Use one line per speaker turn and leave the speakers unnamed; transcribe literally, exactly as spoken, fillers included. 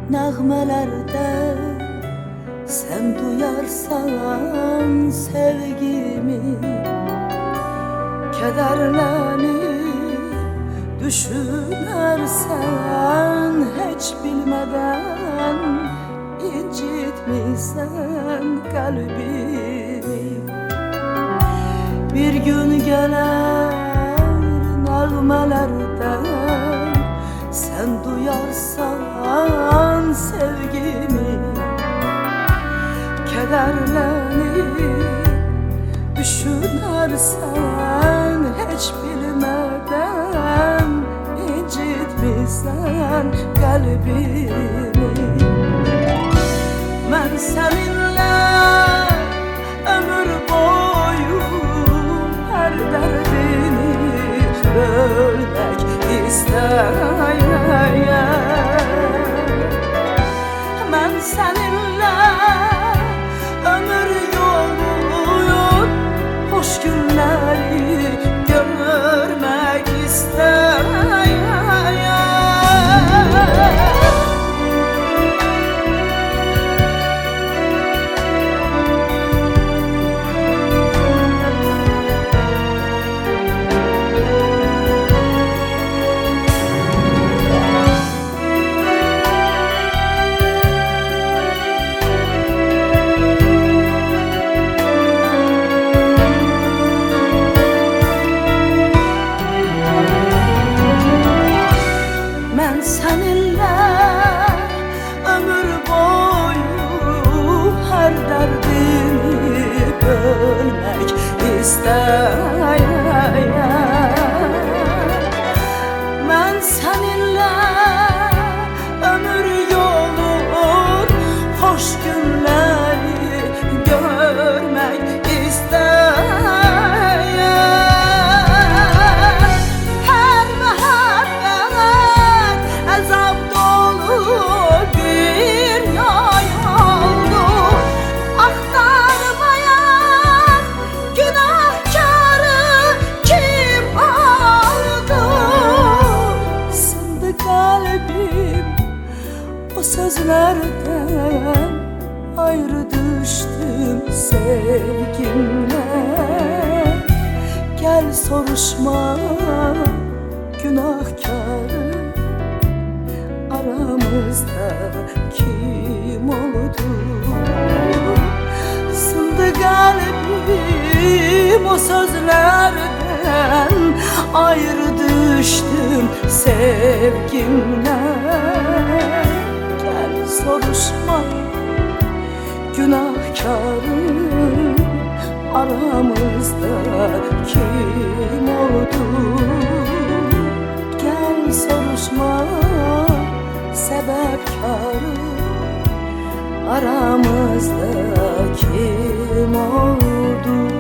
Nəğmələrdə sən duyarsan sevgimi, kədərlənib düşünərsən, heç bilmədən incitmisən qəlbimi. Bir gün gələr nəğmələrdən sən duyarsan sevgimi, kədərlənib düşünərsən, heç bilmədən incitmisən qəlbimi. Mən səninlə ömür boyu hər dərdini bölmək istəyirəm. Mən səninlə ömür yoluyum, xoş günləri görmək istəyirəm. Mən səninlə ömür boyu hər dərdini bölmək istəyirəm. Mən səninlə ömür yolun, xoş günləri görmək istəyirəm. O sözlerden ayrı düştüm sevgimle. Gel soruşma günahkarı, aramızda kim oldu? Sındı kalbim o sözlerden ayrı düştüm sevgimle. Soruşma günahkarı, aramızda kim oldu? Gel soruşma sebepkarı, aramızda kim oldu?